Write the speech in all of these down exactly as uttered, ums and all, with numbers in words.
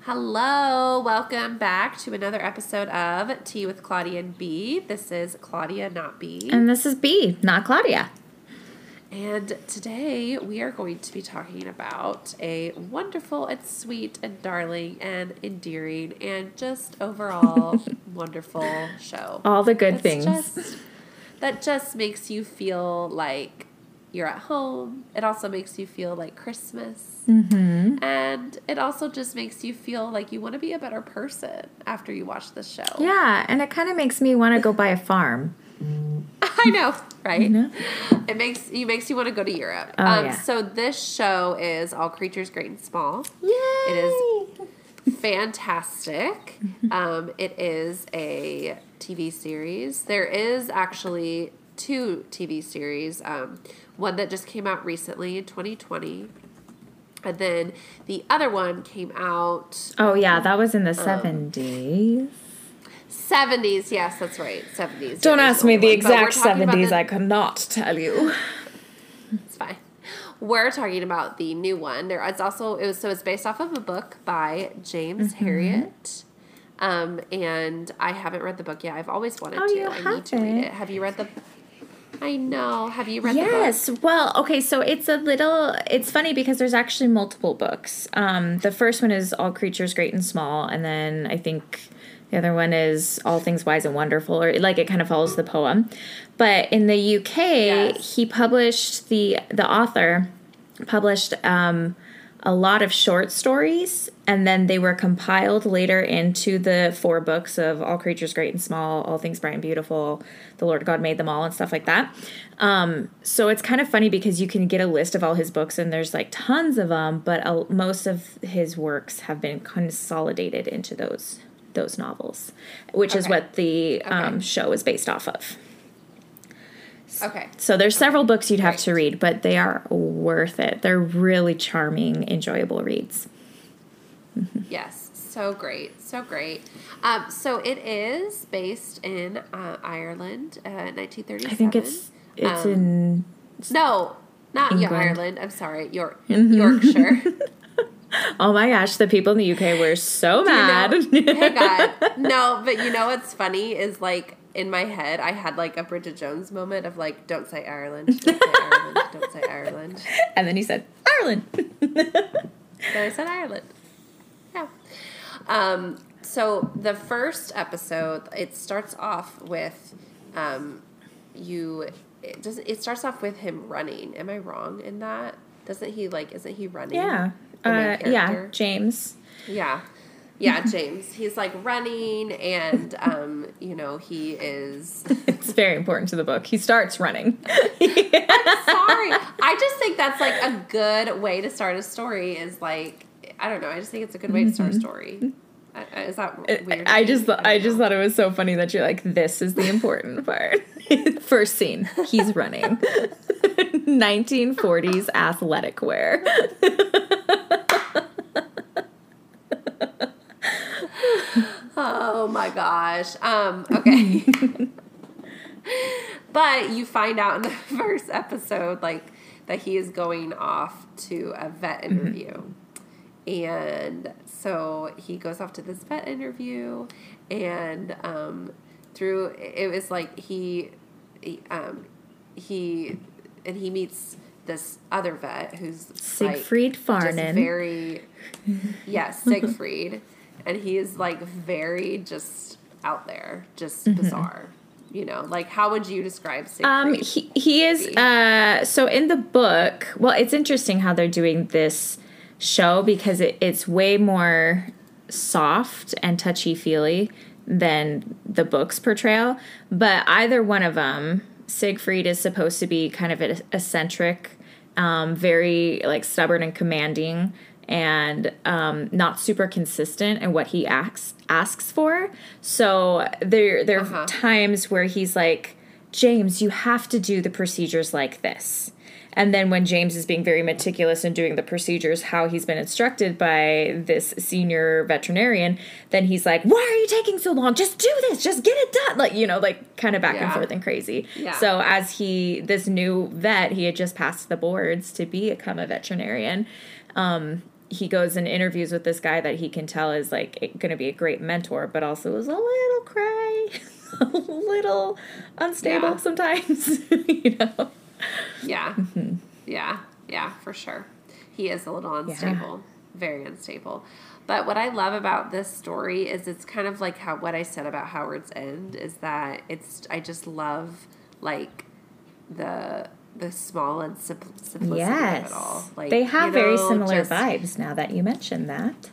Hello, welcome back to another episode of Tea with Claudia and B. This is Claudia, not B. And this is B, not Claudia. And today we are going to be talking about a wonderful and sweet and darling and endearing and just overall wonderful show. All the good That's things. Just, that just makes you feel like you're at home. It also makes you feel like Christmas. Mm-hmm. And it also just makes you feel like you want to be a better person after you watch this show. Yeah, and it kind of makes me want to go buy a farm. I know, right? You know? It makes you makes you want to go to Europe. Oh, um, yeah. So this show is All Creatures Great and Small. Yay! It is fantastic. um, it is a T V series. There is actually two T V series. Um, one that just came out recently in twenty twenty. And then the other one came out... Oh, yeah, that was in the um, seventies. seventies, yes, that's right. seventies. Don't ask me the one. exact seventies. The, I could not tell you. It's fine. We're talking about the new one. There is also... It was, so it's based off of a book by James Mm-hmm. Herriot. Um, and I haven't read the book yet. I've always wanted oh, to. You I haven't. need to read it. Have you read the... I know. Have you read yes. the book? Yes. Well, okay, so it's a little, it's funny because there's actually multiple books. Um, the first one is All Creatures Great and Small, and then I think the other one is All Things Wise and Wonderful, or like it kind of follows the poem. But in the U K, Yes. he published, the, the author published um, a lot of short stories, and then they were compiled later into the four books of All Creatures Great and Small, All Things Bright and Beautiful, The Lord God Made Them All, and stuff like that. Um, so it's kind of funny because you can get a list of all his books, and there's like tons of them, but uh, most of his works have been consolidated into those those novels, which Okay. is what the Okay. um, show is based off of. Okay. So there's several Okay. books you'd have Great. to read, but they are worth it. They're really charming, enjoyable reads. Yes, so great, so great. Um, so it is based in uh, Ireland, uh, nineteen thirty-seven. I think it's it's Um, in No, not England. Ireland. I'm sorry, York, Mhm. Yorkshire. Oh my gosh, the people in the U K were so Do you mad. know- hey God, no, but you know what's funny is like in my head I had like a Bridget Jones moment of like, don't say Ireland, don't say Ireland, don't say Ireland. And then he said, Ireland. Then I said Ireland. Yeah. Um, so the first episode, it starts off with um, you. It does. It starts off with him running. Am I wrong in that? Doesn't he like? Isn't he running? Yeah. The main Uh, yeah, character? James. Yeah. Yeah, James. He's like running, and um, you know he is. It's very important to the book. He starts running. Sorry, I just think that's like a good way to start a story. Is like I don't know. I just think it's a good way to start a story. Uh, Is that weird? I just don't I just know. thought it was so funny that you're like, this is the important part. First scene, he's running. nineteen forties athletic wear. Oh my gosh. Um, okay. But you find out in the first episode, like, that he is going off to a vet interview. Mm-hmm. And so he goes off to this vet interview, and um, through, it was like he, he, um, he, and he meets this other vet who's Siegfried like, Farnan. just very, yes, Siegfried. And he is, like, very just out there, just mm-hmm. bizarre. You know, like, how would you describe Siegfried? Um, he, he is, uh, so in the book, well, it's interesting how they're doing this show because it, it's way more soft and touchy-feely than the book's portrayal. But either one of them, Siegfried is supposed to be kind of eccentric, um, very, like, stubborn and commanding, and um, not super consistent in what he asks asks for. So there there Uh-huh. are times where he's like, James, you have to do the procedures like this. And then when James is being very meticulous in doing the procedures how he's been instructed by this senior veterinarian, then he's like, why are you taking so long? Just do this. Just get it done. Like, you know, like kind of back Yeah. and forth and crazy. Yeah. So as he, this new vet, he had just passed the boards to become a veterinarian. Um, he goes and interviews with this guy that he can tell is like going to be a great mentor, but also is a little cray, a little unstable yeah. sometimes, you know? Yeah. Mm-hmm. Yeah. Yeah, for sure. He is a little unstable, yeah. very unstable. But what I love about this story is it's kind of like how what I said about Howard's End is that it's, I just love like the the small and simple, simplicity yes. of it all. Like, they have you know, very similar just, vibes now that you mentioned that.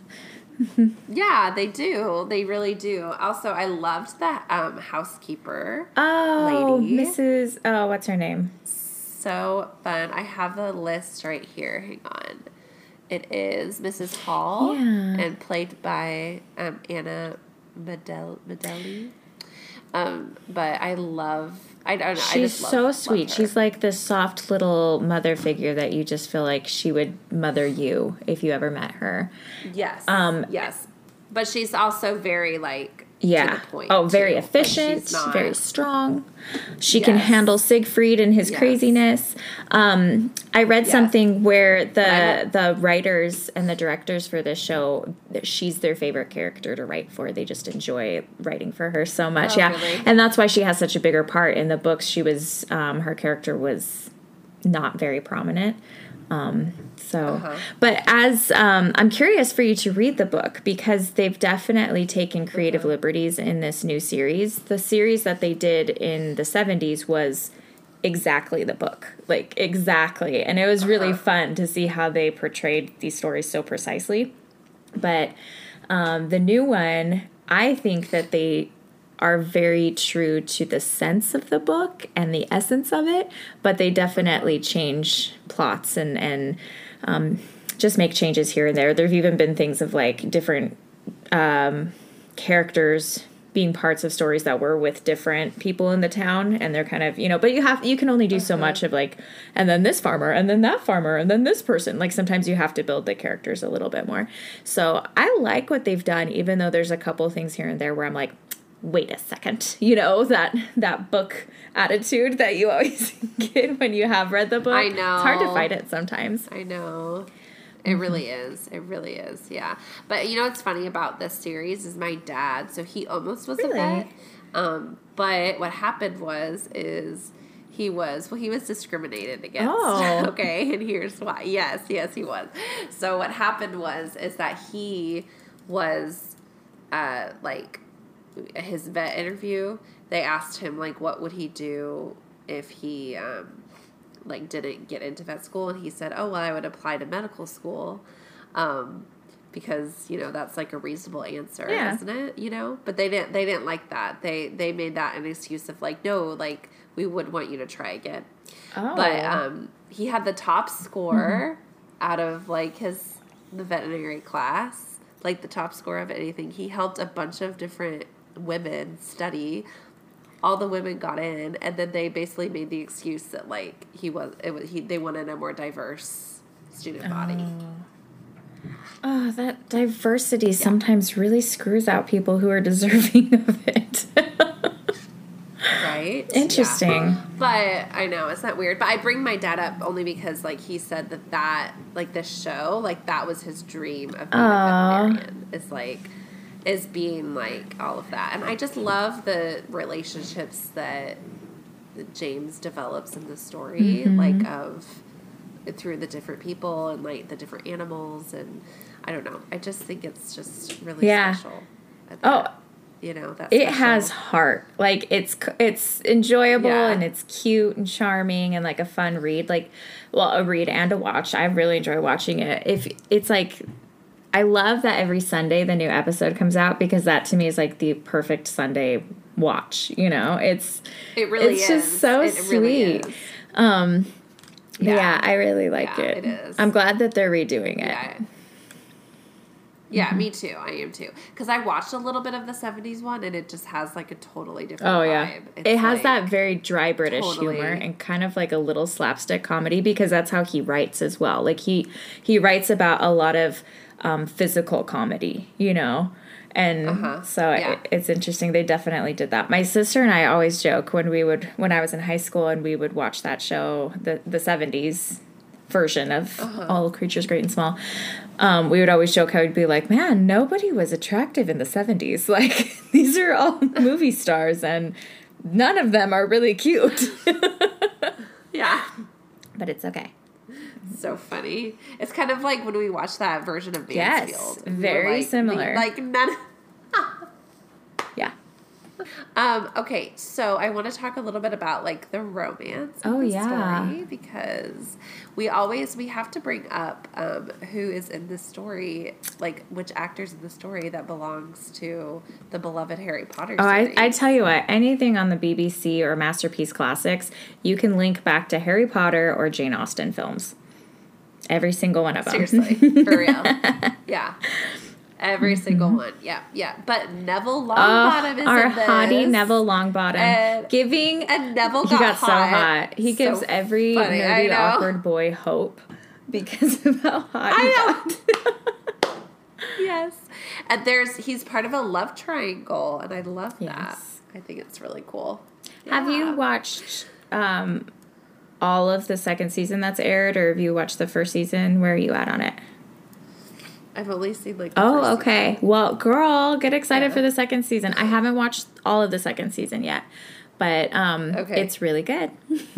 Yeah, they do. They really do. Also, I loved that um, housekeeper oh, lady. Missus Oh, what's her name? So fun. I have the list right here. Hang on. It is Missus Hall, yeah. and played by um, Anna Medel- Medelli. Um, but I love, I don't know. She's I just love, so sweet. love her. She's like this soft little mother figure that you just feel like she would mother you if you ever met her. Yes. Um, yes. But she's also very like, yeah. to the point, oh, very too. efficient. Like, not, very strong. She yes. can handle Siegfried and his yes. craziness. Um, I read yes. something where the the writers and the directors for this show, she's their favorite character to write for. They just enjoy writing for her so much. Oh, yeah, really? And that's why she has such a bigger part in the books. She was um, her character was not very prominent. Um, so, uh-huh. but as, um, I'm curious for you to read the book because they've definitely taken creative uh-huh. liberties in this new series. The series that they did in the seventies was exactly the book, like exactly. And it was uh-huh. really fun to see how they portrayed these stories so precisely. But, um, the new one, I think that they are very true to the sense of the book and the essence of it, but they definitely change plots and, and um, just make changes here and there. There have even been things of like different um, characters being parts of stories that were with different people in the town, and they're kind of, you know, but you have, you can only do uh-huh. so much of like, and then this farmer, and then that farmer, and then this person. Like sometimes you have to build the characters a little bit more. So I like what they've done, even though there's a couple things here and there where I'm like, wait a second, you know, that that book attitude that you always get when you have read the book. I know. It's hard to fight it sometimes. I know. It mm-hmm. really is. It really is, yeah. But you know what's funny about this series is my dad, so he almost was really? a vet. Um, but what happened was, is he was, well, he was discriminated against. Oh. Okay, and here's why. Yes, yes, he was. So what happened was, is that he was, uh, like, his vet interview, they asked him like what would he do if he um like didn't get into vet school, and he said, oh well, I would apply to medical school um because you know that's like a reasonable answer, yeah. isn't it, you know? But they didn't they didn't like that. They they made that an excuse of like, no, like we would want you to try again. Oh. But um he had the top score mm-hmm. out of like his the veterinary class, like the top score of anything. He helped a bunch of different women study. All the women got in, and then they basically made the excuse that like he was it was he they wanted a more diverse student body. Oh, oh that diversity yeah. sometimes really screws out people who are deserving of it. Right? Interesting. Yeah. But I know it's not weird. But I bring my dad up only because like he said that that like this show like that was his dream of being Aww. a veterinarian. It's like. Is being like all of that. And I just love the relationships that James develops in the story, mm-hmm. like of through the different people and like the different animals. And I don't know. I just think it's just really yeah. special. That, oh, you know, that's it has heart. Like it's, it's enjoyable yeah. and it's cute and charming and like a fun read. Like, well, a read and a watch. I really enjoy watching it. If it's like, I love that every Sunday the new episode comes out because that to me is like the perfect Sunday watch. You know, it's it really it's is. just so it sweet. Really um, yeah. yeah, I really like yeah, it. It is. I'm glad that they're redoing it. Yeah, yeah mm-hmm. me too. I am too. Because I watched a little bit of the seventies one, and it just has like a totally different. Oh vibe. yeah, it's it has like, that very dry British totally. humor and kind of like a little slapstick comedy because that's how he writes as well. Like he he writes about a lot of. Um, physical comedy, you know, and uh-huh. so yeah. it, it's interesting. They definitely did that. My sister and I always joke when we would, when I was in high school and we would watch that show, the the seventies version of uh-huh. All Creatures Great and Small. Um, we would always joke, I would be like, man, nobody was attractive in the seventies. Like, these are all movie stars, and none of them are really cute. Yeah. But it's okay. So funny. It's kind of like when we watched that version of Mansfield. Yes, very like, similar. Like, none... Yeah. Um, okay, so I want to talk a little bit about like the romance of Oh, the yeah. story, because we always we have to bring up um, who is in the story, like which actors in the story that belongs to the beloved Harry Potter Oh, I, series. I tell you what, anything on the B B C or Masterpiece Classics, you can link back to Harry Potter or Jane Austen films. Every single one of them. Seriously, for real. Yeah. Every mm-hmm. single one. Yeah, yeah. But Neville Longbottom oh, is our in this. hottie Neville Longbottom. And, giving... And Neville got He got hot. so hot. He so gives every funny, nerdy, awkward boy hope because of how hot I he know. Yes. And there's he's part of a love triangle, and I love Yes. that. I think it's really cool. Have Yeah. you watched um, all of the second season that's aired, or have you watched the first season? Where are you at on it? I've only seen like the Oh, first okay. season. Well, girl, get excited Yeah. for the second season. I haven't watched all of the second season yet, but um, Okay. it's really good.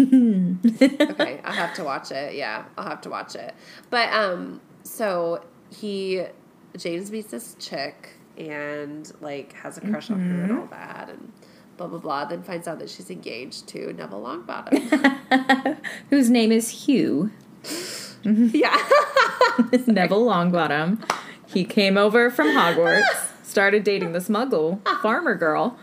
Okay, I'll have to watch it. Yeah, I'll have to watch it. But um, so he James meets this chick and like has a crush on her and all that, and blah blah blah. Then finds out that she's engaged to Neville Longbottom, whose name is Hugh. Yeah. Neville Longbottom. He came over from Hogwarts, started dating the smuggle farmer girl.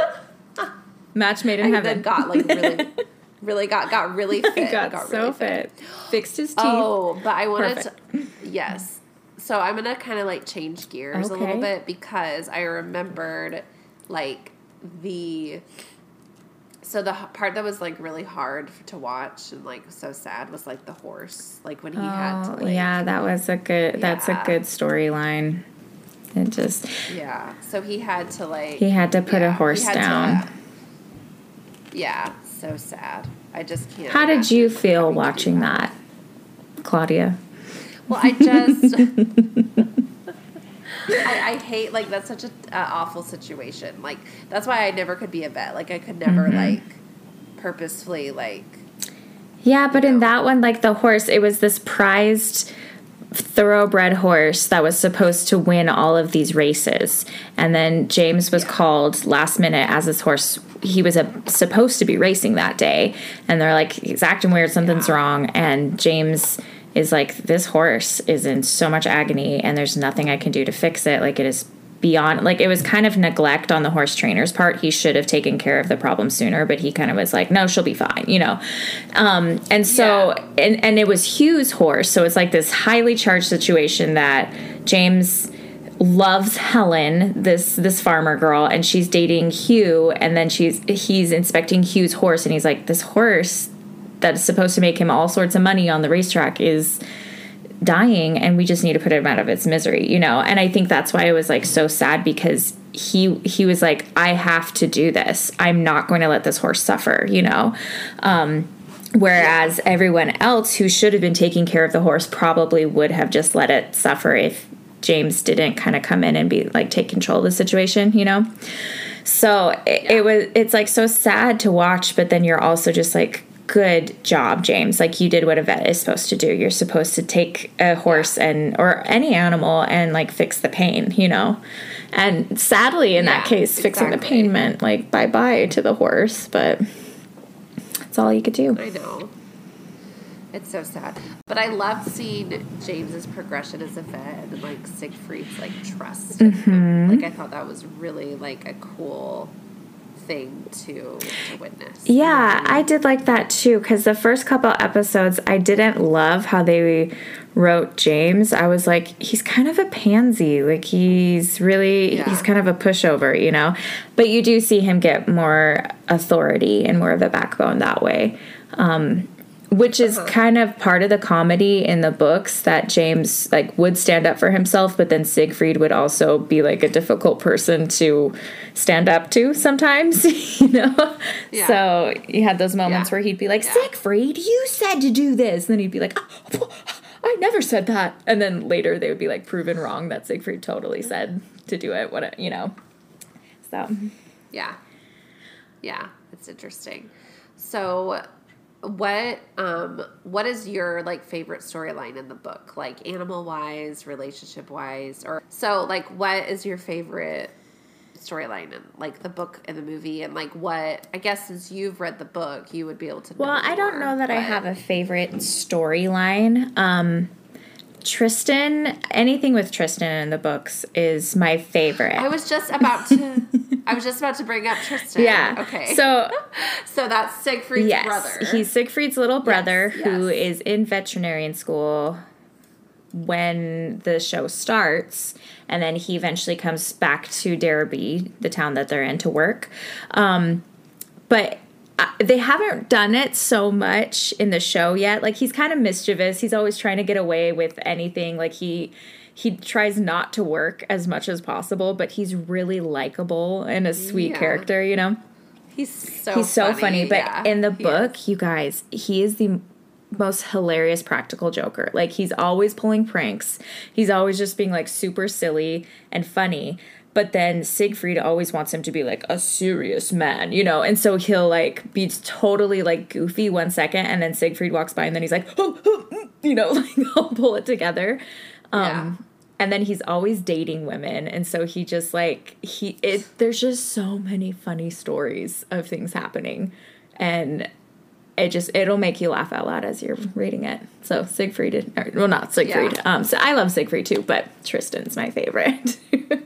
Match made in And heaven. then got like really, really got got really fit. He got, got so really fit. Fixed his teeth. Oh, but I wanted Perfect. to. Yes. So I'm gonna kind of like change gears a little Okay. bit, because I remembered like the. So the h- part that was like really hard to watch and like so sad was like the horse, like when he had to Oh, like yeah, that was a good. That's a Yeah. good storyline. It just yeah. So he had to like he had to put yeah, a he horse had to- down. yeah, so sad. I just can't. How did you imagine feel having to do watching that, Claudia? Well, I just. I, I hate, like, that's such an uh, awful situation. Like, that's why I never could be a vet. Like, I could never, Mm-hmm. like, purposefully, like. Yeah, but you in know. that one, like the horse, it was this prized thoroughbred horse that was supposed to win all of these races. And then James was Yeah. called last minute as this horse. He was a, supposed to be racing that day. And they're like, he's acting weird, something's Yeah. wrong. And James is like, this horse is in so much agony and there's nothing I can do to fix it. Like, it is beyond, like, it was kind of neglect on the horse trainer's part. He should have taken care of the problem sooner, but he kind of was like, no, she'll be fine, you know? Um, and so, Yeah. and, and it was Hugh's horse. So it's like this highly charged situation that James loves Helen, this, this farmer girl, and she's dating Hugh. And then she's, he's inspecting Hugh's horse and he's like, this horse that is supposed to make him all sorts of money on the racetrack is dying, and we just need to put him out of its misery, you know? And I think that's why it was like so sad, because he he was like, I have to do this. I'm not going to let this horse suffer, you know? Um, whereas yeah. everyone else who should have been taking care of the horse probably would have just let it suffer if James didn't kind of come in and be like, take control of the situation, you know? So it, Yeah. it was, it's like so sad to watch, but then you're also just like, good job, James. Like, you did what a vet is supposed to do. You're supposed to take a horse and or any animal and like fix the pain, you know? And sadly, in Yeah, that case, fixing the exactly. pain meant like bye-bye to the horse, but that's all you could do. I know. It's so sad. But I loved seeing James's progression as a vet and like Siegfried's like trust in him. Mm-hmm. Like, I thought that was really like a cool thing to to witness. Yeah, I did like that too, because the first couple episodes, I didn't love how they wrote James. I was like, he's kind of a pansy. Like, he's really, Yeah. he's kind of a pushover, you know? But you do see him get more authority and more of a backbone that way. Um, which is Uh-huh. kind of part of the comedy in the books, that James like would stand up for himself, but then Siegfried would also be like a difficult person to stand up to sometimes, you know? Yeah. So you had those moments Yeah. where he'd be like, Yeah. Siegfried, you said to do this. And then he'd be like, oh, I never said that. And then later they would be like proven wrong that Siegfried totally said to do it, what, you know? So. Yeah. Yeah. It's interesting. So what um what is your like favorite storyline in the book, like animal wise, relationship wise, or so like what is your favorite storyline in like the book and the movie, and like what I guess since you've read the book you would be able to know Well, I don't more, know that I but- have a favorite storyline. Um, Tristan, anything with Tristan in the books is my favorite. I was just about to I was just about to bring up Tristan. Yeah. Okay. So So that's Siegfried's yes, brother. he's Siegfried's little brother Yes, who yes. is in veterinarian school when the show starts, and then he eventually comes back to Derby, the town that they're in, to work. Um, but uh, they haven't done it so much in the show yet. Like, he's kind of mischievous. He's always trying to get away with anything. Like, he he tries not to work as much as possible, but he's really likable and a sweet Yeah. character, you know? He's so He's so funny, funny. But yeah, in the he book, is. you guys, he is the most hilarious practical joker. Like, he's always pulling pranks. He's always just being like super silly and funny. But then Siegfried always wants him to be like a serious man, you know? And so he'll like be totally like goofy one second, and then Siegfried walks by and then he's like, oh, oh, mm," you know, like he'll pull it together. Um, Yeah. And then he's always dating women. And so he just like, he, it, there's just so many funny stories of things happening. And it just, it'll make you laugh out loud as you're reading it. So Siegfried, or, well, not Siegfried. Yeah. Um, so I love Siegfried too, but Tristan's my favorite.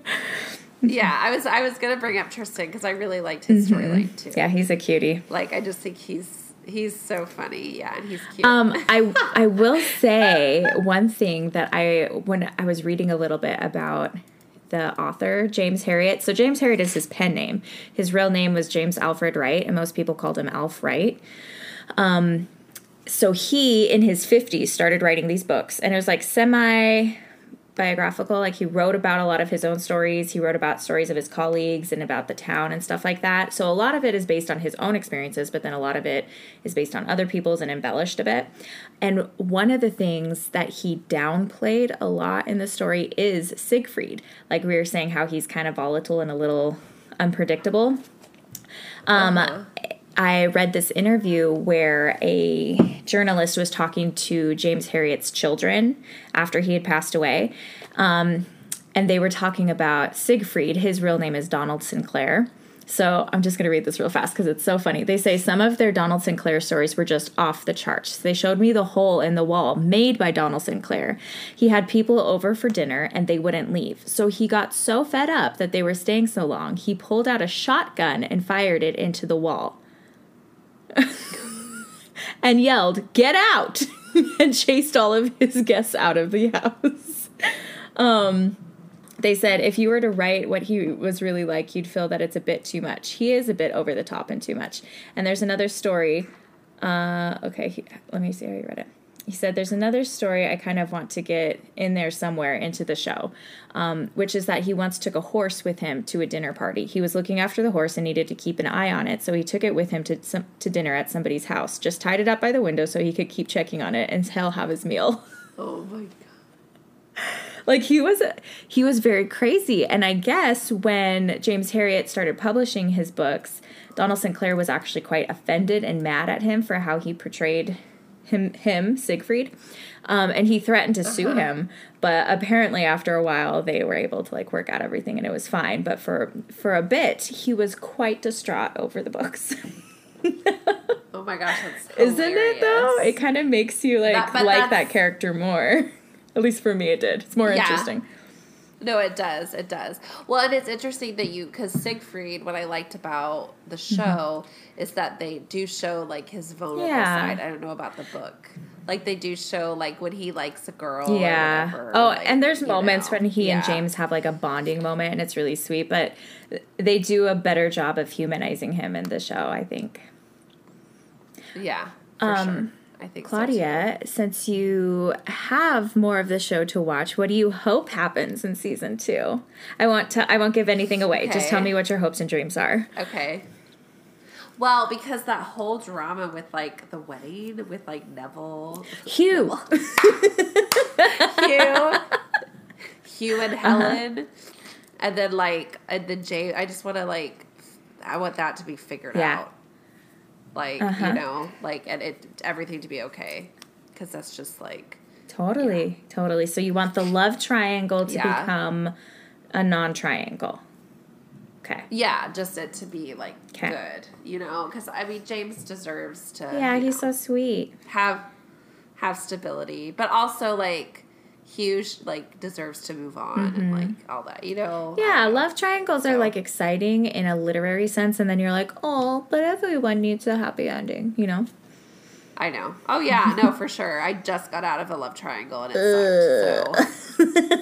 Yeah, I was I was gonna bring up Tristan because I really liked his storyline too. Yeah, he's a cutie. Like I just think he's he's so funny. Yeah, and he's cute. Um, I I will say one thing that I when I was reading a little bit about the author James Herriot. So James Herriot is his pen name. His real name was James Alfred Wright, and most people called him Alf Wright. Um, so he in his fifties started writing these books, and it was like semi biographical. Like, he wrote about a lot of his own stories. He wrote about stories of his colleagues and about the town and stuff like that. So a lot of it is based on his own experiences, but then a lot of it is based on other people's and embellished a bit. And one of the things that he downplayed a lot in the story is Siegfried. Like we were saying, how he's kind of volatile and a little unpredictable. Um, Uh-huh. I read this interview where a journalist was talking to James Herriot's children after he had passed away. Um, and they were talking about Siegfried. His real name is Donald Sinclair. So I'm just going to read this real fast because it's so funny. They say some of their Donald Sinclair stories were just off the charts. They showed me the hole in the wall made by Donald Sinclair. He had people over for dinner and they wouldn't leave. So he got so fed up that they were staying so long, he pulled out a shotgun and fired it into the wall. And yelled, "Get out!" and chased all of his guests out of the house. Um, they said, if you were to write what he was really like, you'd feel that it's a bit too much. He is a bit over the top and too much. And there's another story. Uh, okay, he, let me see how you read it. He said, there's another story I kind of want to get in there somewhere into the show, um, which is that he once took a horse with him to a dinner party. He was looking after the horse and needed to keep an eye on it, so he took it with him to some, to dinner at somebody's house, just tied it up by the window so he could keep checking on it until have his meal. Oh my god. Like, he was he was very crazy. And I guess when James Herriot started publishing his books, Donald Sinclair was actually quite offended and mad at him for how he portrayed him, him Siegfried. Um, and he threatened to sue Uh-huh. him. But apparently after a while, they were able to, like, work out everything and it was fine. But for, for a bit, he was quite distraught over the books. Oh my gosh, that's hilarious. Isn't it, though? It kind of makes you, like, That- but like that's- that character more. At least for me, it did. It's more Yeah. interesting. No, it does. It does. Well, and it's interesting that you, because Siegfried, what I liked about the show is that they do show, like, his vulnerable Yeah. side. I don't know about the book. Like, they do show, like, when he likes a girl. Yeah. Or whatever, Oh, like, and there's you moments know. when he and Yeah. James have, like, a bonding moment, and it's really sweet. But they do a better job of humanizing him in the show, I think. Yeah, for Um, sure. I think Claudia, so since you have more of the show to watch, what do you hope happens in season two? I want to. I won't give anything away. Okay. Just tell me what your hopes and dreams are. Okay. Well, because that whole drama with, like, the wedding with, like, Neville. Hugh. Neville. Hugh. Hugh and Helen. Uh-huh. And then, like, and then Jay, I just want to, like, I want that to be figured yeah. out. Like, uh-huh. you know, like, and it everything to be okay. Because that's just, like. Totally. Yeah. Totally. So you want the love triangle to yeah. become a non-triangle. Okay. Yeah, just it to be, like, Kay. good, you know? Because, I mean, James deserves to, yeah, he's know, so sweet. Have, have stability. But also, like, Hugh, like, deserves to move on mm-hmm. and, like, all that, you know? Yeah, um, love triangles so. are, like, exciting in a literary sense. And then you're like, oh, but everyone needs a happy ending, you know? I know. Oh, yeah, no, for sure. I just got out of a love triangle and it sucked, so.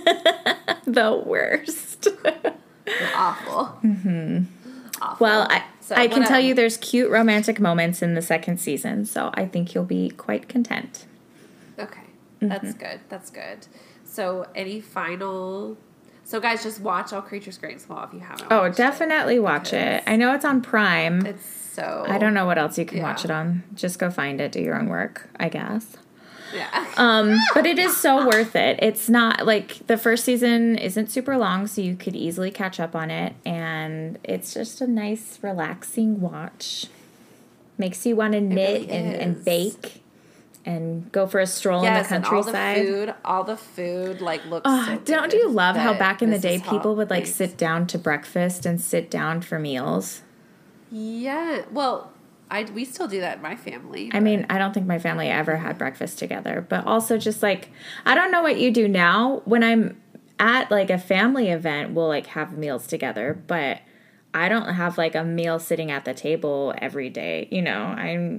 The worst. Awful. Mm-hmm. Awful. Well, I, so I can tell you there's cute romantic moments in the second season, so I think you'll be quite content. Okay. Mm-hmm. That's good. That's good. So any final... So, guys, just watch All Creatures Great and Small if you haven't Oh, watched definitely it, watch it. I know it's on Prime. It's so... I don't know what else you can yeah. watch it on. Just go find it. Do your own work, I guess. Yeah. um, but it is so worth it. It's not, like, the first season isn't super long, so you could easily catch up on it. And it's just a nice, relaxing watch. Makes you want to knit really and, and bake and go for a stroll yes, in the countryside. And all the food, all the food, like, looks oh, so don't good you love how back in the day people would, like, things. sit down to breakfast and sit down for meals? Yeah. Well... I, we still do that in my family. I mean, I don't think my family ever had breakfast together. But also just, like, I don't know what you do now. When I'm at, like, a family event, we'll, like, have meals together. But I don't have, like, a meal sitting at the table every day. You know, I'm...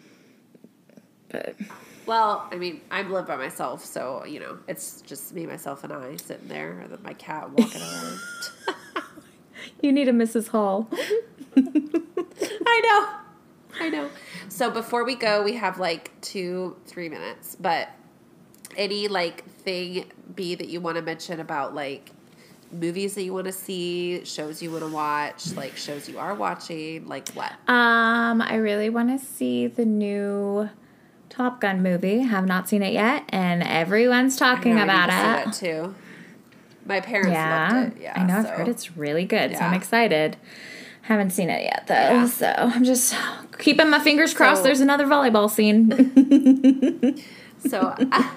But... Well, I mean, I live by myself. So, you know, it's just me, myself, and I sitting there. Or my cat walking around. You need a Missus Hall. I know. I know. So before we go, we have like two, three minutes. But any like thing B that you want to mention about like movies that you want to see, shows you want to watch, like shows you are watching, like what? Um, I really want to see the new Top Gun movie. Have not seen it yet, and everyone's talking I know, about I need it. to see that too. My parents yeah, loved it. Yeah, I know. so. I've heard it's really good, yeah. so I'm excited. Haven't seen it yet, though, yeah. so I'm just keeping my fingers crossed so, there's another volleyball scene. so, uh,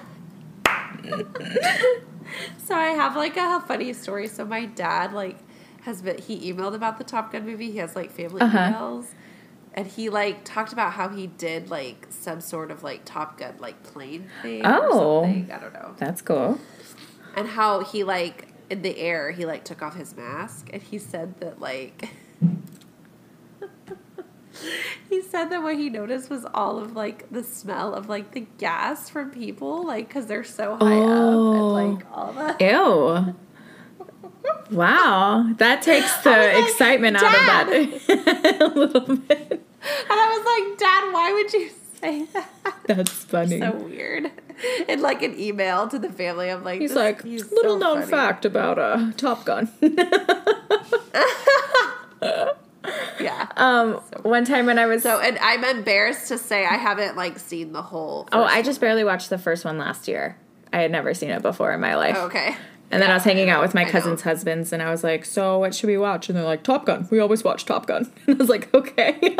so I have, like, a funny story. So my dad, like, has been, he emailed about the Top Gun movie. He has, like, family uh-huh. emails. And he, like, talked about how he did, like, some sort of, like, Top Gun, like, plane thing oh, or something. I don't know. That's cool. And how he, like, in the air, he, like, took off his mask. And he said that, like... he said that what he noticed was all of, like, the smell of, like, the gas from people, like, because they're so high oh. up and, like, all that. Ew. Wow. That takes the like, excitement Dad. out of that a little bit. And I was like, Dad, why would you say that? That's funny. So weird. In, like, an email to the family, I'm like... He's like, he's little so known funny. fact about uh, Top Gun. Yeah. Um, so, one time when I was... So, and I'm embarrassed to say I haven't, like, seen the whole... Oh, I just barely watched the first one last year. I had never seen it before in my life. Oh, okay. And then yeah, I was hanging out with my cousin's husbands, and I was like, so what should we watch? And they're like, Top Gun. We always watch Top Gun. And I was like, okay.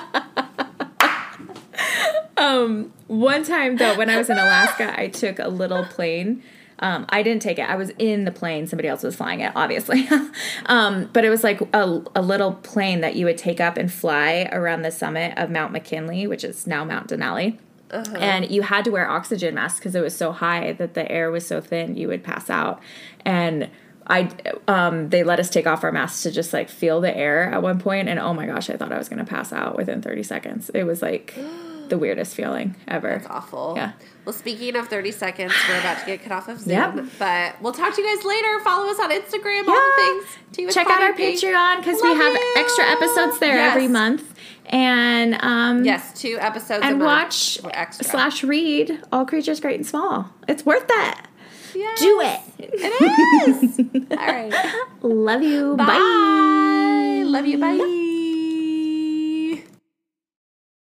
um, one time, though, when I was in Alaska, I took a little plane. Um, I didn't take it. I was in the plane. Somebody else was flying it, obviously. um, but it was like a, a little plane that you would take up and fly around the summit of Mount McKinley, which is now Mount Denali. Uh-huh. And you had to wear oxygen masks because it was so high that the air was so thin you would pass out. And I, um, they let us take off our masks to just like feel the air at one point. And oh my gosh, I thought I was going to pass out within thirty seconds. It was like the weirdest feeling ever. That's awful. Yeah. Well, speaking of thirty seconds, we're about to get cut off of Zoom. Yep. But we'll talk to you guys later. Follow us on Instagram, Yeah. all the things. Tea with Check out our Coffee. Patreon because we Love have you. extra episodes there Yes. every month. And um, Yes, two episodes a and month watch for extra. slash read All Creatures Great and Small. It's worth that. Yes. Do it. It is. All right. Love you. Bye. Bye. Love you. Bye.